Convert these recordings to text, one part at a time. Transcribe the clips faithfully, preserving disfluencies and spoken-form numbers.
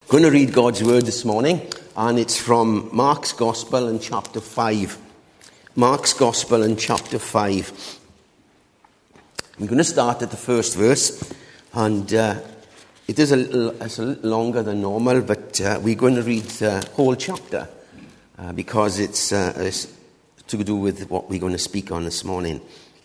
Going to read God's word this morning, and it's from Mark's Gospel in chapter five. Mark's Gospel in chapter five. I'm going to start at the first verse, and uh, it is a little, it's a little longer than normal, but uh, we're going to read the whole chapter uh, because it's, uh, it's to do with what we're going to speak on this morning.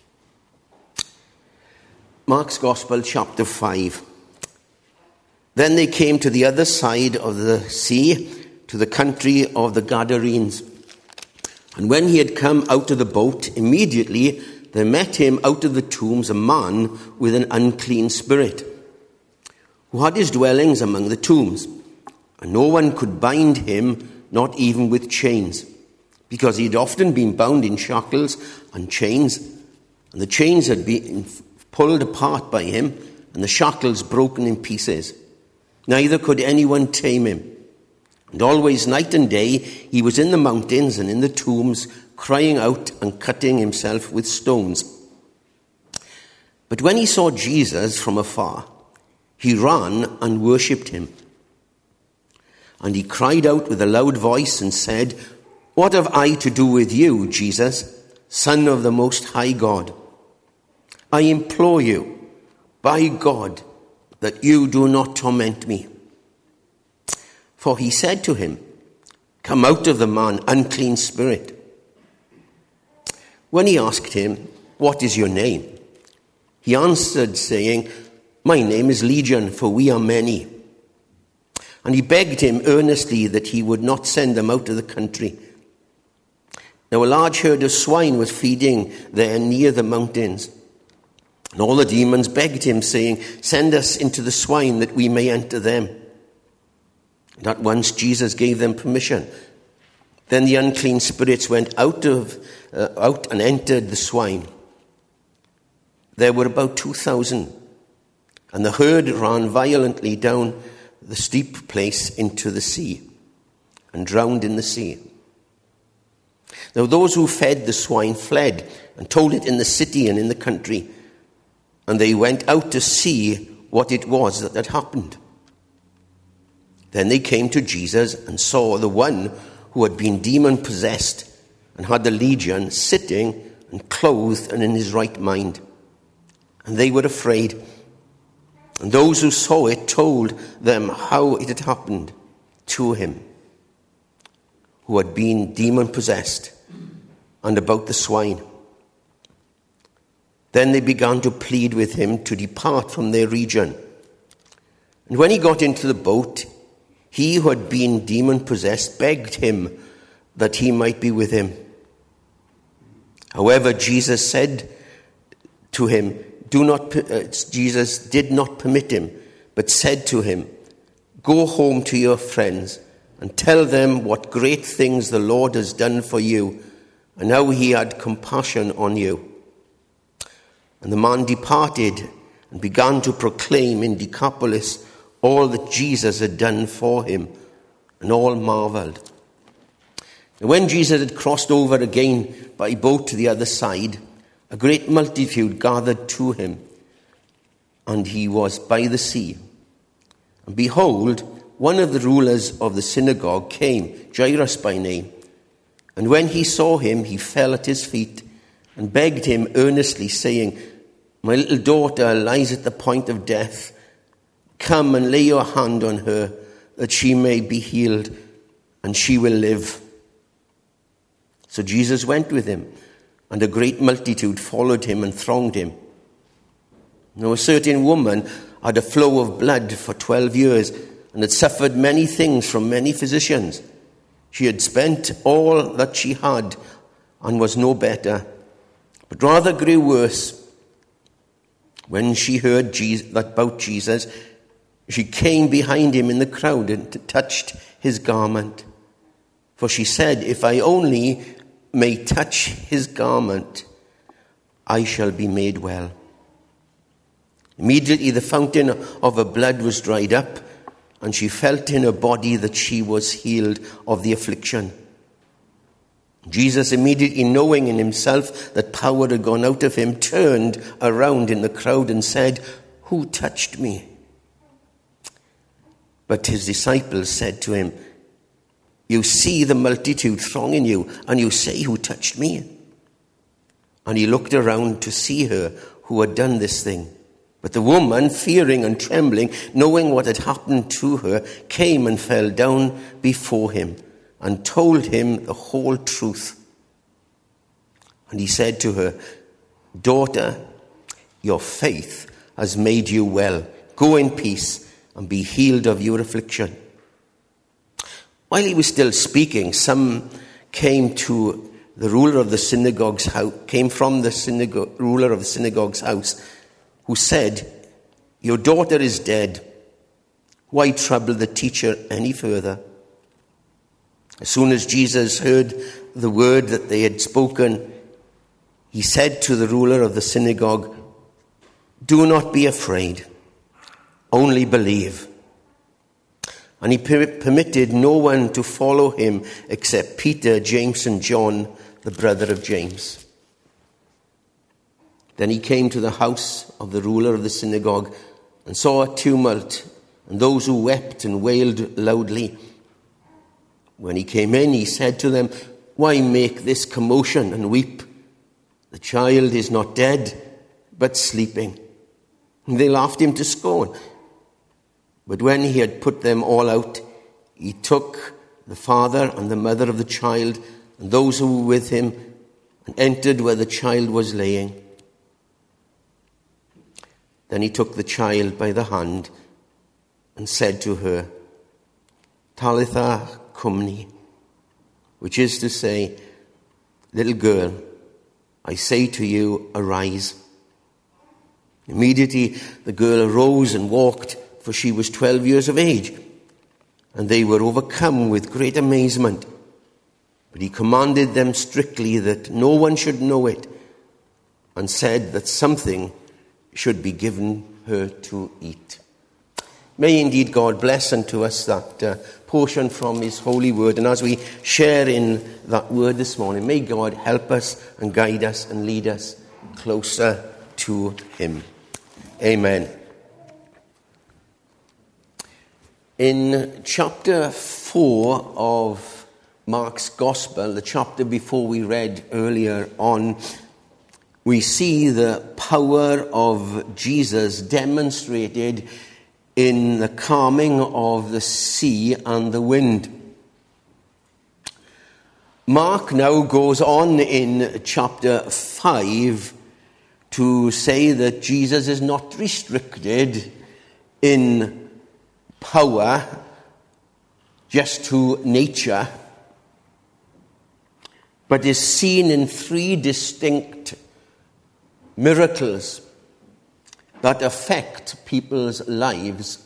Mark's Gospel, chapter five. Then they came to the other side of the sea, to the country of the Gadarenes. And when he had come out of the boat, immediately there met him out of the tombs a man with an unclean spirit, who had his dwellings among the tombs. And no one could bind him, not even with chains, because he had often been bound in shackles and chains, and the chains had been pulled apart by him, and the shackles broken in pieces. Neither could anyone tame him. And always night and day he was in the mountains and in the tombs, crying out and cutting himself with stones. But when he saw Jesus from afar, he ran and worshipped him. And he cried out with a loud voice and said, "What have I to do with you, Jesus, Son of the Most High God? I implore you, by God, that you do not torment me." For he said to him, "Come out of the man, unclean spirit." When he asked him, "What is your name?" he answered, saying, "My name is Legion, for we are many." And he begged him earnestly that he would not send them out of the country. Now a large herd of swine was feeding there near the mountains. And all the demons begged him, saying, "Send us into the swine that we may enter them." And at once Jesus gave them permission. Then the unclean spirits went out of uh, out and entered the swine. There were about two thousand, and the herd ran violently down the steep place into the sea, and drowned in the sea. Now those who fed the swine fled, and told it in the city and in the country. And they went out to see what it was that had happened. Then they came to Jesus and saw the one who had been demon-possessed and had the legion sitting and clothed and in his right mind. And they were afraid. And those who saw it told them how it had happened to him who had been demon-possessed, and about the swine. Then they began to plead with him to depart from their region. And when he got into the boat, he who had been demon-possessed begged him that he might be with him. However, Jesus said to him, "Do not." Uh, Jesus did not permit him, but said to him, "Go home to your friends and tell them what great things the Lord has done for you, and how he had compassion on you." And the man departed and began to proclaim in Decapolis all that Jesus had done for him, and all marveled. And when Jesus had crossed over again by boat to the other side, a great multitude gathered to him, and he was by the sea. And behold, one of the rulers of the synagogue came, Jairus by name. And when he saw him, he fell at his feet and begged him earnestly, saying, "My little daughter lies at the point of death. Come and lay your hand on her, that she may be healed, and she will live." So Jesus went with him, and a great multitude followed him and thronged him. Now a certain woman had a flow of blood for twelve years, and had suffered many things from many physicians. She had spent all that she had, and was no better, but rather grew worse. When she heard Jesus, about Jesus, she came behind him in the crowd and touched his garment. For she said, "If I only may touch his garment, I shall be made well." Immediately the fountain of her blood was dried up, and she felt in her body that she was healed of the affliction. Jesus, immediately knowing in himself that power had gone out of him, turned around in the crowd and said, "Who touched me?" But his disciples said to him, "You see the multitude thronging you, and you say, 'Who touched me?'" And he looked around to see her who had done this thing. But the woman, fearing and trembling, knowing what had happened to her, came and fell down before him and told him the whole truth. And he said to her, "Daughter, your faith has made you well. Go in peace and be healed of your affliction." While he was still speaking, some came to the ruler of the synagogue's house, came from the synagogue, ruler of the synagogue's house, who said, "Your daughter is dead. Why trouble the teacher any further?" As soon as Jesus heard the word that they had spoken, he said to the ruler of the synagogue, "Do not be afraid, only believe." And he permitted no one to follow him except Peter, James, and John, the brother of James. Then he came to the house of the ruler of the synagogue and saw a tumult and those who wept and wailed loudly. When he came in, he said to them, "Why make this commotion and weep? The child is not dead, but sleeping." And they laughed him to scorn. But when he had put them all out, he took the father and the mother of the child and those who were with him and entered where the child was laying. Then he took the child by the hand and said to her, "Talitha cumni," which is to say, "Little girl, I say to you, arise." Immediately the girl arose and walked, for she was twelve years of age, and they were overcome with great amazement. But he commanded them strictly that no one should know it, and said that something should be given her to eat. May indeed God bless unto us that uh, portion from his holy word. And as we share in that word this morning, may God help us and guide us and lead us closer to him. Amen. In chapter four of Mark's Gospel, the chapter before we read earlier on, we see the power of Jesus demonstrated in the calming of the sea and the wind. Mark now goes on in chapter five to say that Jesus is not restricted in power just to nature, but is seen in three distinct miracles that affect people's lives.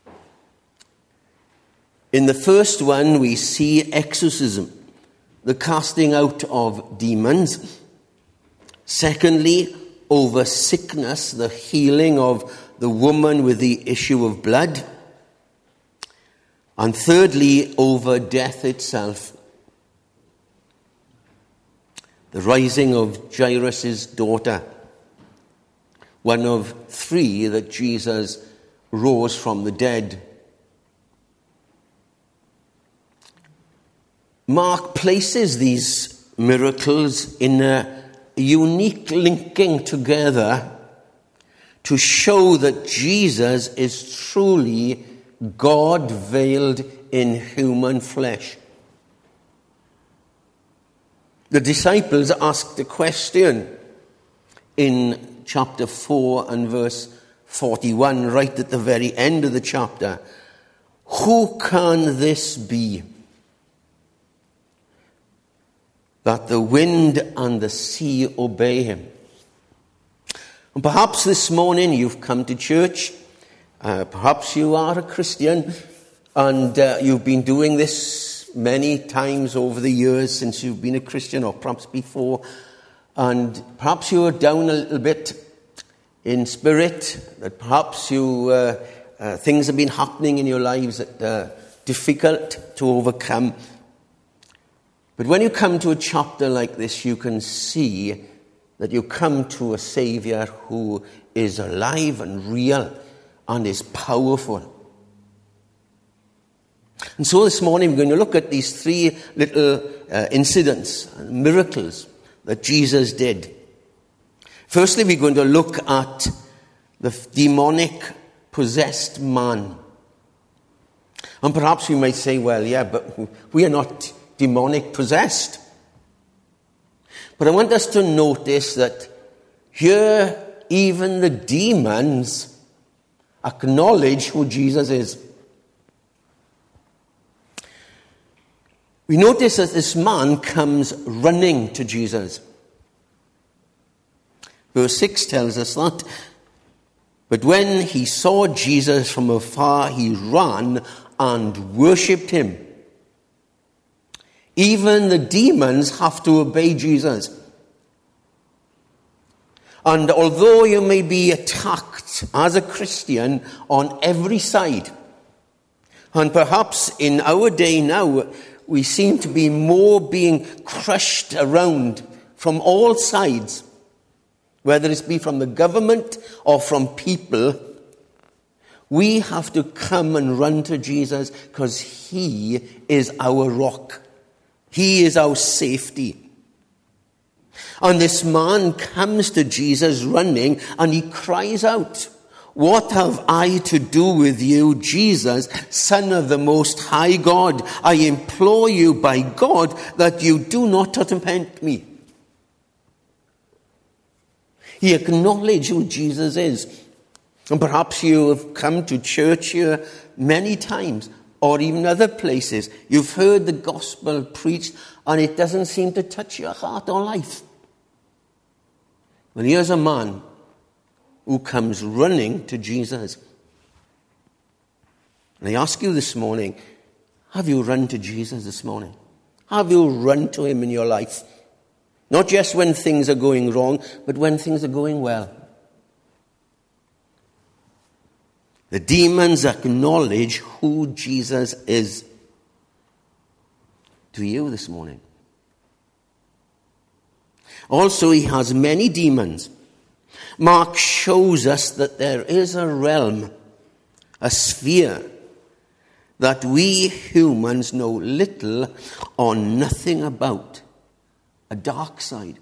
In the first one, we see exorcism, the casting out of demons. Secondly, over sickness, the healing of the woman with the issue of blood. And thirdly, over death itself, the rising of Jairus' daughter, one of three that Jesus rose from the dead. Mark places these miracles in a unique linking together to show that Jesus is truly God veiled in human flesh. The disciples asked the question in chapter four and verse forty-one, right at the very end of the chapter. Who can this be, that the wind and the sea obey him? And perhaps this morning you've come to church. Uh, perhaps you are a Christian, and uh, you've been doing this many times over the years since you've been a Christian, or perhaps before. And perhaps you're down a little bit in spirit, that perhaps you uh, uh, things have been happening in your lives that are difficult to overcome. But when you come to a chapter like this, you can see that you come to a Savior who is alive and real and is powerful. And so this morning we're going to look at these three little uh, incidents, miracles that Jesus did. Firstly, we're going to look at the demonic possessed man. And perhaps we might say, well, yeah, but we are not demonic possessed. But I want us to notice that here even the demons acknowledge who Jesus is. We notice that this man comes running to Jesus. Verse six tells us that. But when he saw Jesus from afar, he ran and worshipped him. Even the demons have to obey Jesus. And although you may be attacked as a Christian on every side, and perhaps in our day now, we seem to be more being crushed around from all sides, whether it be from the government or from people, we have to come and run to Jesus because he is our rock. He is our safety. And this man comes to Jesus running and he cries out, "What have I to do with you, Jesus, Son of the Most High God? I implore you by God that you do not torment me." He acknowledged who Jesus is. And perhaps you have come to church here many times, or even other places. You've heard the gospel preached, and it doesn't seem to touch your heart or life. Well, here's a man who comes running to Jesus. And I ask you this morning, have you run to Jesus this morning? Have you run to him in your life? Not just when things are going wrong, but when things are going well. The demons acknowledge who Jesus is. To you this morning. Also, he has many demons. Mark shows us that there is a realm, a sphere, that we humans know little or nothing about. A dark side.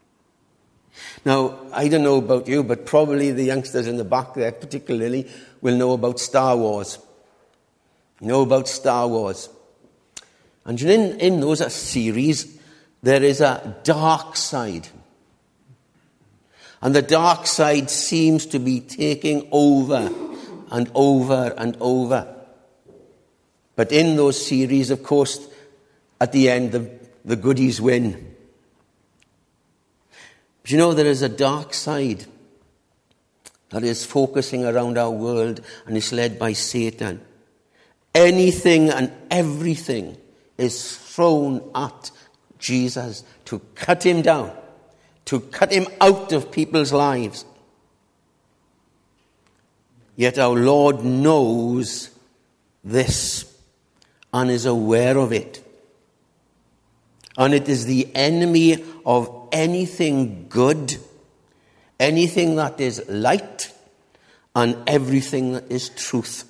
Now, I don't know about you, but probably the youngsters in the back there particularly will know about Star Wars. You know about Star Wars. And in, in those series, there is a dark side. And the dark side seems to be taking over and over and over. But in those series, of course, at the end, the, the goodies win. But you know, there is a dark side that is focusing around our world and is led by Satan. Anything and everything is thrown at Jesus to cut him down, to cut him out of people's lives. Yet our Lord knows this and is aware of it. And it is the enemy of anything good, anything that is light, and everything that is truth.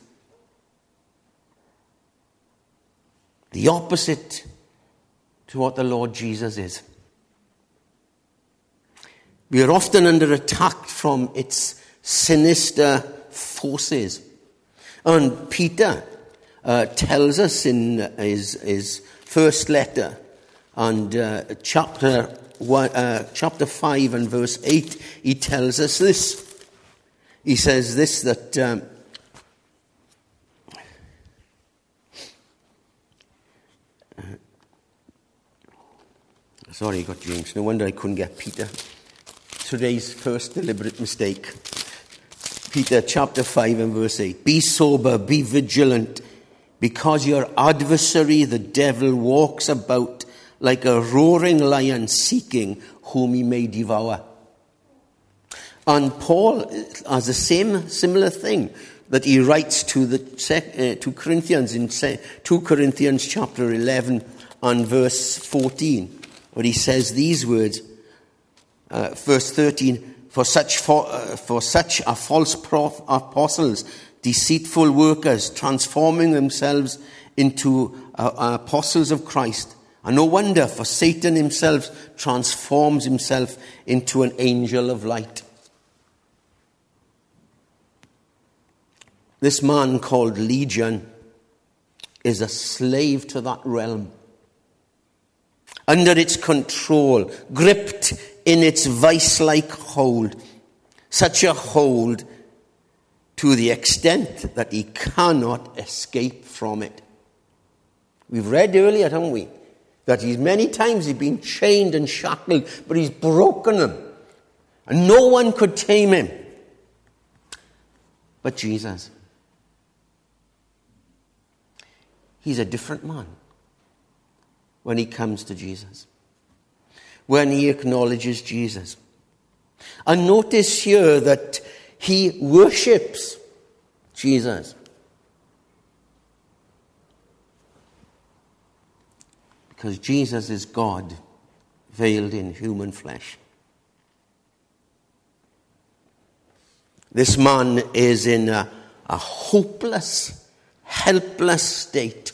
The opposite to what the Lord Jesus is. We are often under attack from its sinister forces. And Peter uh, tells us in his, his first letter, and uh, chapter one, uh, chapter five and verse eight, he tells us this. He says this, that um, uh, sorry, I got James. No wonder I couldn't get Peter. Today's first deliberate mistake. Peter chapter five and verse eight. Be sober, be vigilant, because your adversary, the devil, walks about like a roaring lion seeking whom he may devour. And Paul has the same similar thing that he writes to the uh, to Corinthians in Second Corinthians chapter eleven and verse fourteen, where he says these words, uh, verse thirteen, for such for, uh, for such are false prof- apostles, deceitful workers, transforming themselves into uh, apostles of Christ. And no wonder, for Satan himself transforms himself into an angel of light. This man called Legion is a slave to that realm, under its control, gripped in its vice-like hold, such a hold to the extent that he cannot escape from it. We've read earlier, haven't we, that he's many times he's been chained and shackled, but he's broken them, and no one could tame him but Jesus. He's a different man when he comes to Jesus, when he acknowledges Jesus. And notice here that he worships Jesus. Because Jesus is God veiled in human flesh. This man is in a, a hopeless, helpless state.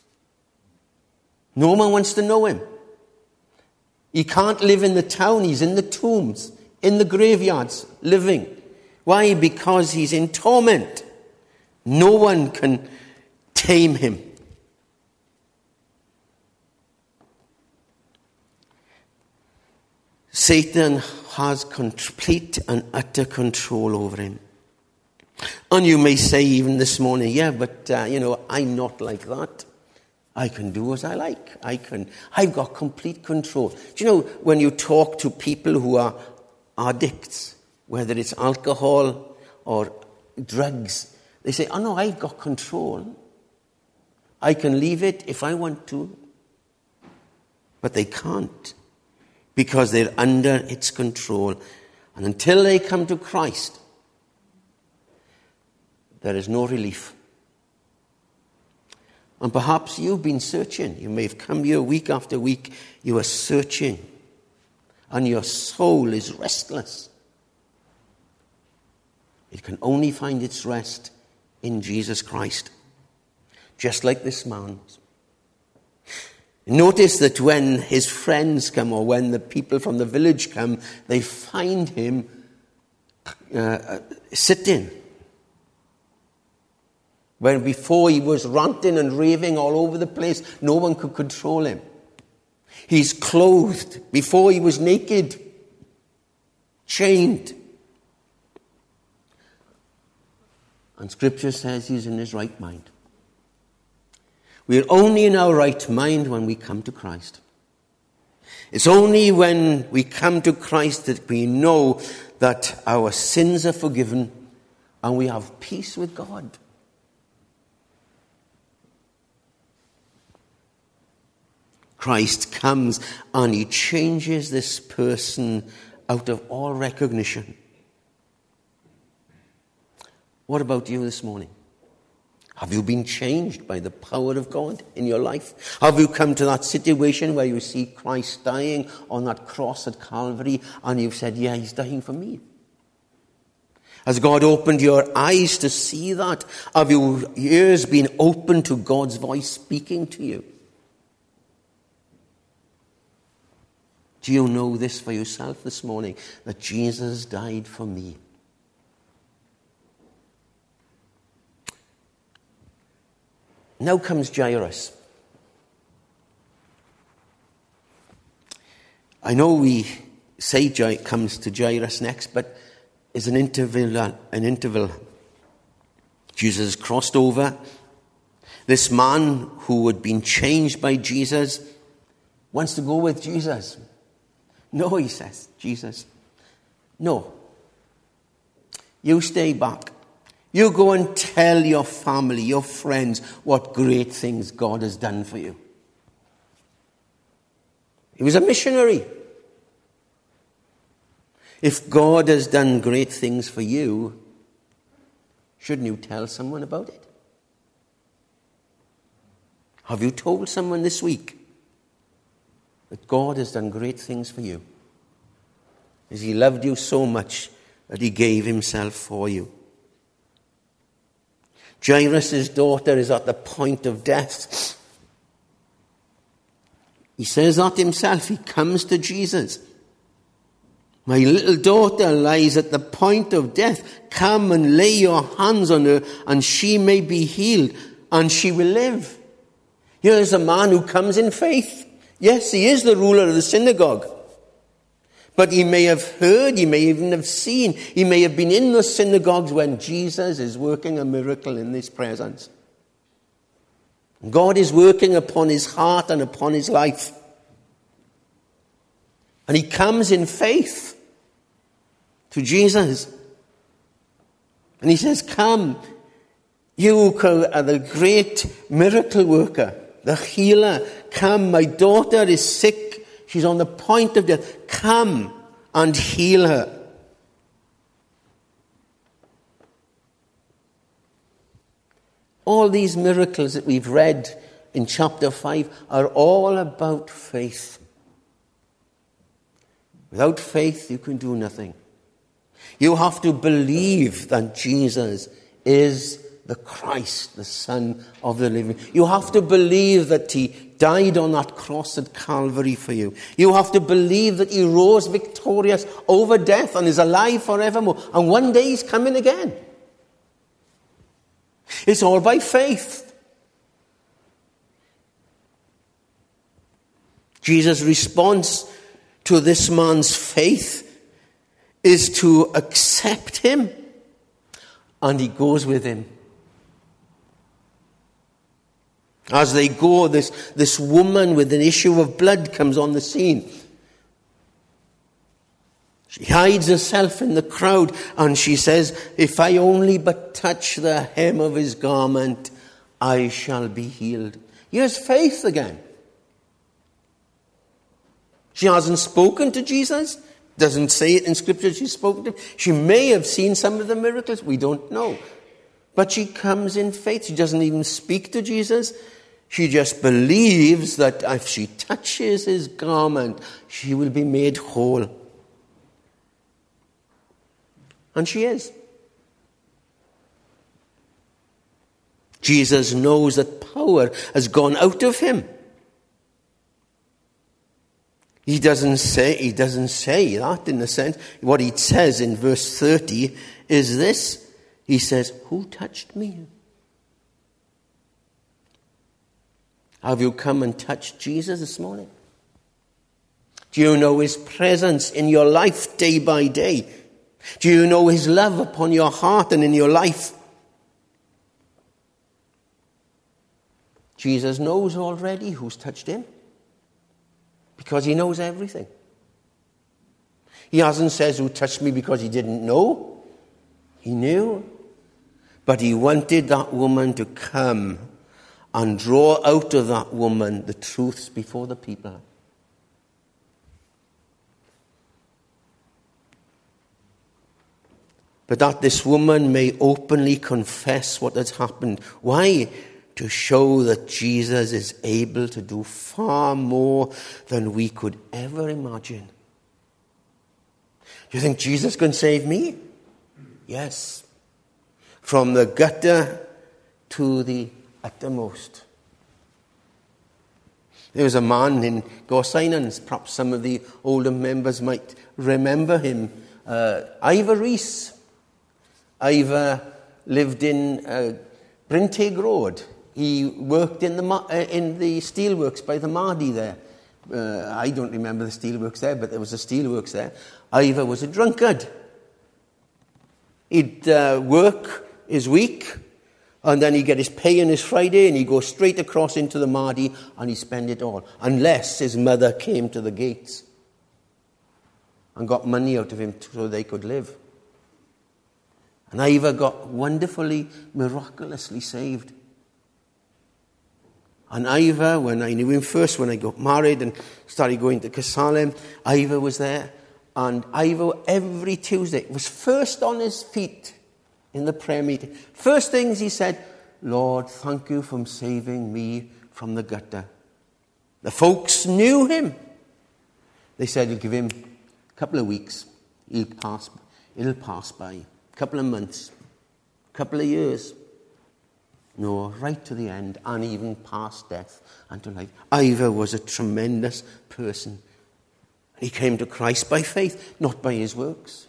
No one wants to know him. He can't live in the town. He's in the tombs, in the graveyards, living. Why? Because he's in torment. No one can tame him. Satan has complete and utter control over him. And you may say even this morning, yeah, but, uh, you know, I'm not like that. I can do as I like. I can, I've got complete control. Do you know, when you talk to people who are addicts, whether it's alcohol or drugs, they say, oh no, I've got control. I can leave it if I want to. But they can't, because they're under its control. And until they come to Christ, there is no relief. And perhaps you've been searching. You may have come here week after week. You are searching. And your soul is restless. It can only find its rest in Jesus Christ. Just like this man. Notice that when his friends come, or when the people from the village come, they find him uh, sitting. When before he was ranting and raving all over the place, no one could control him. He's clothed. Before he was naked, chained. And Scripture says he's in his right mind. We're only in our right mind when we come to Christ. It's only when we come to Christ that we know that our sins are forgiven and we have peace with God. Christ comes and he changes this person out of all recognition. What about you this morning? Have you been changed by the power of God in your life? Have you come to that situation where you see Christ dying on that cross at Calvary and you've said, yeah, he's dying for me? Has God opened your eyes to see that? Have your ears been open to God's voice speaking to you? Do you know this for yourself this morning? That Jesus died for me. Now comes Jairus. I know we say Jairus comes to Jairus next, but it's an interval. An interval. Jesus crossed over. This man who had been changed by Jesus wants to go with Jesus. No, he says, Jesus, no. You stay back. You go and tell your family, your friends, what great things God has done for you. He was a missionary. If God has done great things for you, shouldn't you tell someone about it? Have you told someone this week that God has done great things for you? As he loved you so much that he gave himself for you. Jairus' daughter is at the point of death. He says that himself. He comes to Jesus. My little daughter lies at the point of death. Come and lay your hands on her, and she may be healed, and she will live. Here's a man who comes in faith. Yes, he is the ruler of the synagogue. But he may have heard, he may even have seen, he may have been in the synagogues when Jesus is working a miracle in his presence. God is working upon his heart and upon his life. And he comes in faith to Jesus. And he says, come, you who are the great miracle worker, the healer. Come, my daughter is sick. She's on the point of death. Come and heal her. All these miracles that we've read in chapter five are all about faith. Without faith, you can do nothing. You have to believe that Jesus is the Christ, the Son of the living. You have to believe that he died on that cross at Calvary for you. You have to believe that he rose victorious over death and is alive forevermore. And one day he's coming again. It's all by faith. Jesus' response to this man's faith is to accept him, and he goes with him. As they go, this, this woman with an issue of blood comes on the scene. She hides herself in the crowd and she says, if I only but touch the hem of his garment, I shall be healed. Here's faith again. She hasn't spoken to Jesus. Doesn't say it in Scripture she's spoken to him. She may have seen some of the miracles. We don't know. But she comes in faith. She doesn't even speak to Jesus. She just believes that if she touches his garment, she will be made whole. And she is. Jesus knows that power has gone out of him. He doesn't say, he doesn't say that in a sense. What he says in verse thirty is this. He says, who touched me? Have you come and touched Jesus this morning? Do you know his presence in your life day by day? Do you know his love upon your heart and in your life? Jesus knows already who's touched him, because he knows everything. He hasn't said who touched me because he didn't know. He knew. But he wanted that woman to come and draw out of that woman the truths before the people. But that this woman may openly confess what has happened. Why? To show that Jesus is able to do far more than we could ever imagine. Do you think Jesus can save me? Yes. From the gutter to the uttermost. There was a man in Gorsinans, perhaps some of the older members might remember him, uh, Ivor Rees. Ivor lived in uh, Brinteg Road. He worked in the uh, in the steelworks by the Mahdi there. Uh, I don't remember the steelworks there, but there was a steelworks there. Ivor was a drunkard. He'd uh, work his week, and then he'd get his pay on his Friday, and he'd go straight across into the Mahdi, and he'd spend it all, unless his mother came to the gates and got money out of him so they could live. And Ivor got wonderfully, miraculously saved. And Ivor, when I knew him first, when I got married and started going to Casalem, Ivor was there. And Ivor, every Tuesday, was first on his feet in the prayer meeting. First things he said, Lord, thank you for saving me from the gutter. The folks knew him. They said, you'll give him a couple of weeks. He'll pass, it'll pass by. A couple of months. A couple of years. No, right to the end, and even past death and to life. Ivor was a tremendous person. He came to Christ by faith, not by his works.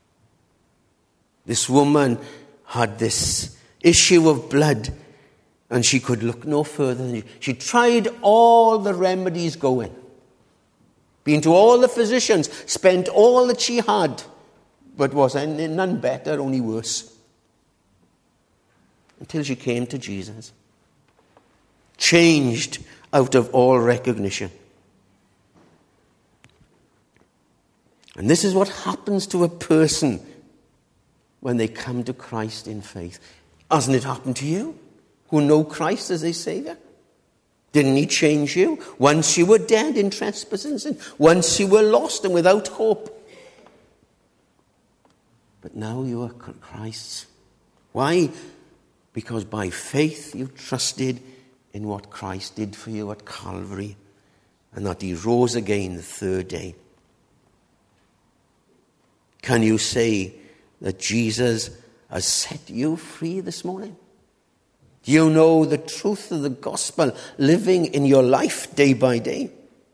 This woman had this issue of blood, and she could look no further than you. She tried all the remedies going. Been to all the physicians, spent all that she had, but was none better, only worse. Until she came to Jesus. Changed out of all recognition. And this is what happens to a person when they come to Christ in faith. Hasn't it happened to you, who know Christ as a Saviour? Didn't he change you? Once you were dead in trespasses and sin. Once you were lost and without hope. But now you are Christ's. Why? Because by faith you trusted in what Christ did for you at Calvary, and that he rose again the third day. Can you say that Jesus has set you free this morning? Do you know the truth of the gospel living in your life day by day?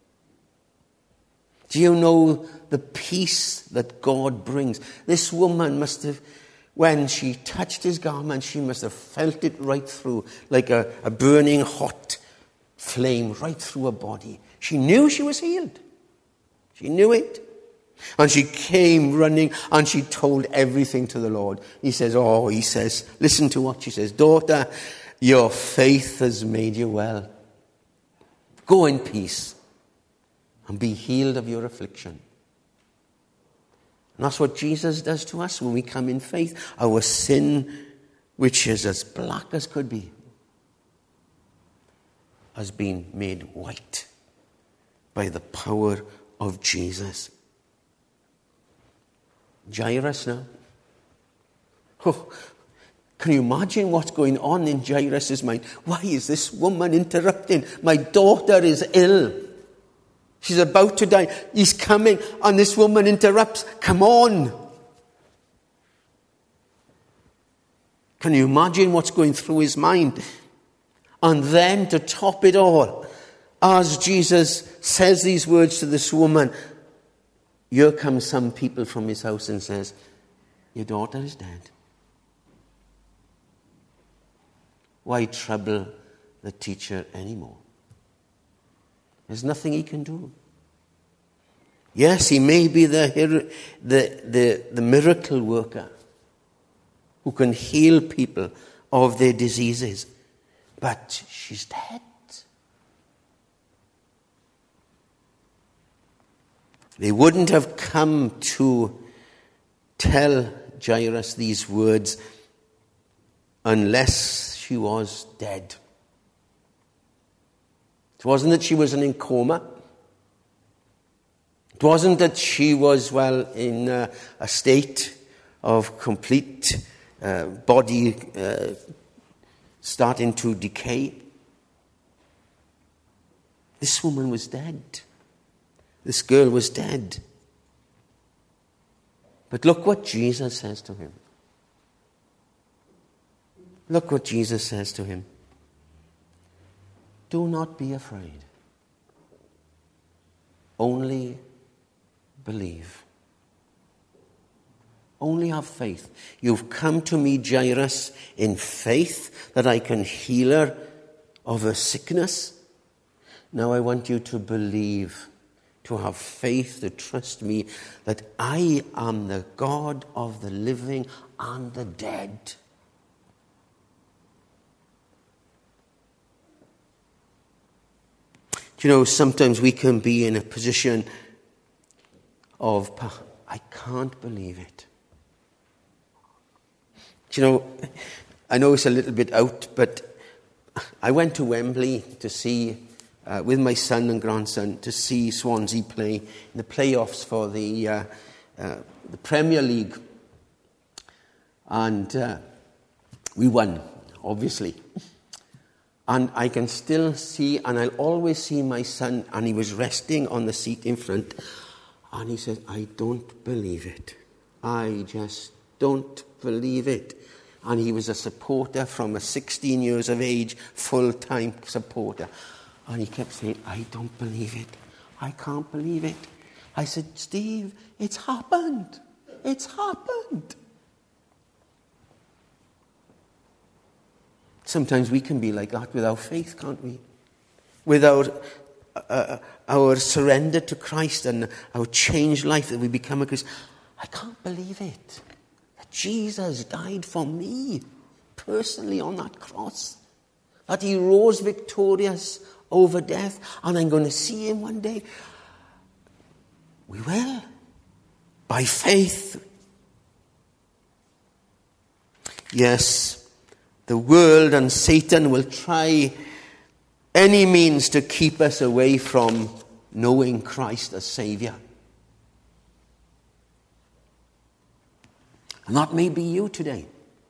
Do you know the peace that God brings? This woman must have, when she touched his garment, she must have felt it right through, like a, a burning hot flame right through her body. She knew she was healed. She knew it. And she came running and she told everything to the Lord. He says, oh, he says, listen to what she says. Daughter, your faith has made you well. Go in peace and be healed of your affliction. And that's what Jesus does to us when we come in faith. Our sin, which is as black as could be, has been made white by the power of Jesus. Jairus now. Oh, can you imagine what's going on in Jairus' mind? Why is this woman interrupting? My daughter is ill. She's about to die. He's coming, and this woman interrupts. Come on. Can you imagine what's going through his mind? And then to top it all, as Jesus says these words to this woman, here come some people from his house and says, your daughter is dead. Why trouble the teacher anymore? There's nothing he can do. Yes, he may be the, the, the, the miracle worker who can heal people of their diseases, but she's dead. They wouldn't have come to tell Jairus these words unless she was dead. It wasn't that she was in a coma. It wasn't that she was, well, in uh, a state of complete uh, body uh, starting to decay. This woman was dead. This girl was dead. But look what Jesus says to him. Look what Jesus says to him. Do not be afraid. Only believe. Only have faith. You've come to me, Jairus, in faith that I can heal her of her sickness. Now I want you to believe, to have faith, to trust me that I am the God of the living and the dead. Do you know, sometimes we can be in a position of, I can't believe it. Do you know, I know it's a little bit out, but I went to Wembley to see, uh, with my son and grandson, to see Swansea play in the playoffs for the, uh, uh, the Premier League. And uh, we won, obviously. And I can still see, and I'll always see my son, and he was resting on the seat in front, and he said, I don't believe it. I just don't believe it. and he was a supporter from a sixteen years of age, full-time supporter. And he kept saying, I don't believe it. I can't believe it. I said, Steve, it's happened. It's happened. Sometimes we can be like that with our faith, can't we? Without uh, our surrender to Christ and our changed life, that we become a Christian. I can't believe it. That Jesus died for me personally on that cross. That he rose victorious over death. And I'm going to see him one day. We will. By faith. Yes, the world and Satan will try any means to keep us away from knowing Christ as Saviour. And that may be you today.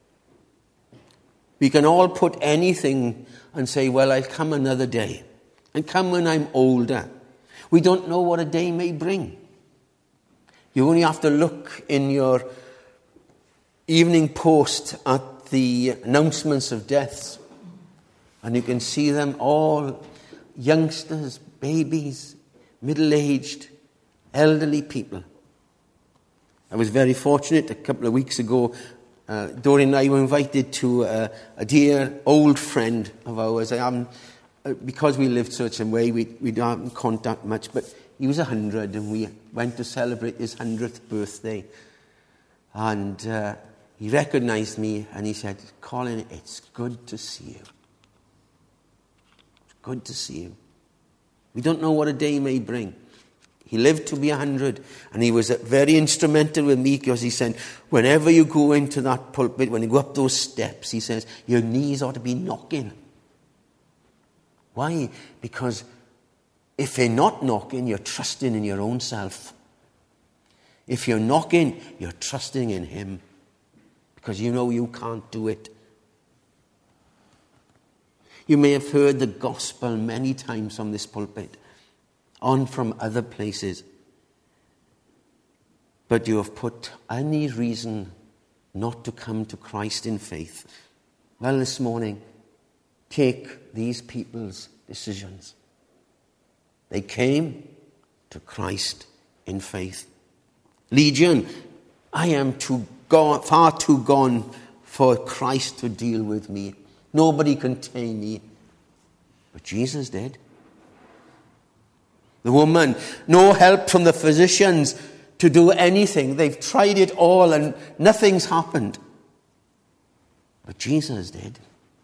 We can all put anything and say, well, I'll come another day. And come when I'm older. We don't know what a day may bring. You only have to look in your Evening Post at the announcements of deaths, and you can see them all, youngsters, babies, middle-aged, elderly people. I was very fortunate a couple of weeks ago. Uh, Doreen and I were invited to uh, a dear old friend of ours. I haven't, uh, because we lived such a way, we, we don't have contact much, but he was a hundred, and we went to celebrate his hundredth birthday. And uh, he recognized me, and he said, Colin, it's good to see you. It's good to see you. We don't know what a day may bring. He lived to be a hundred, and he was very instrumental with me, because he said, whenever you go into that pulpit, when you go up those steps, he says, your knees ought to be knocking. Why? Because if you're not knocking, you're trusting in your own self. If you're knocking, you're trusting in him, because you know you can't do it. You may have heard the gospel many times from this pulpit, on from other places, but you have put any reason not to come to Christ in faith. Well, this morning, take these people's decisions. They came to Christ in faith. Legion, I am too gone, far too gone for Christ to deal with me. Nobody can tame me. But Jesus did. The woman, no help from the physicians to do anything. They've tried it all and nothing's happened. But Jesus did.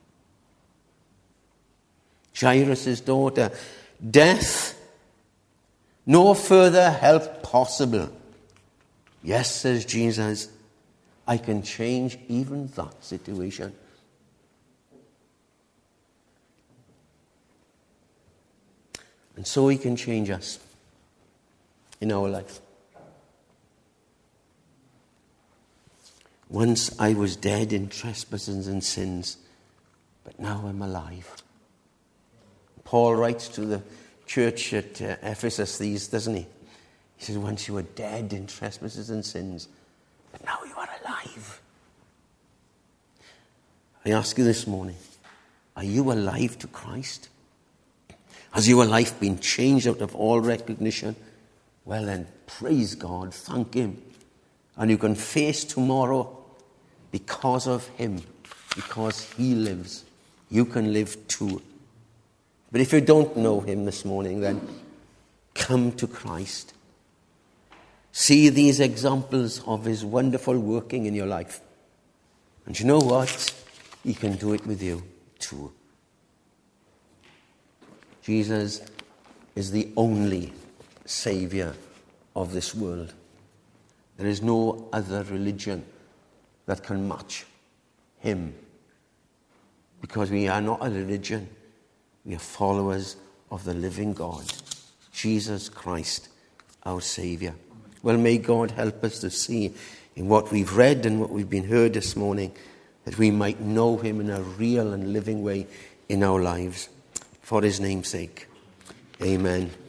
Jairus' daughter, death, no further help possible. Yes, says Jesus, I can change even that situation. And so he can change us in our life. Once I was dead in trespasses and sins, but now I'm alive. Paul writes to the church at uh, Ephesus these, doesn't he? He says, once you were dead in trespasses and sins, but now you are alive. I ask you this morning, are you alive to Christ? Has your life been changed out of all recognition? Well then, praise God, thank him. And you can face tomorrow because of him, because he lives. You can live too. But if you don't know him this morning, then come to Christ. See these examples of his wonderful working in your life. And you know what? He can do it with you too. Jesus is the only Saviour of this world. There is no other religion that can match him. Because we are not a religion. We are followers of the living God, Jesus Christ, our Saviour. Well, may God help us to see in what we've read and what we've been heard this morning, that we might know him in a real and living way in our lives. For his name's sake. Amen.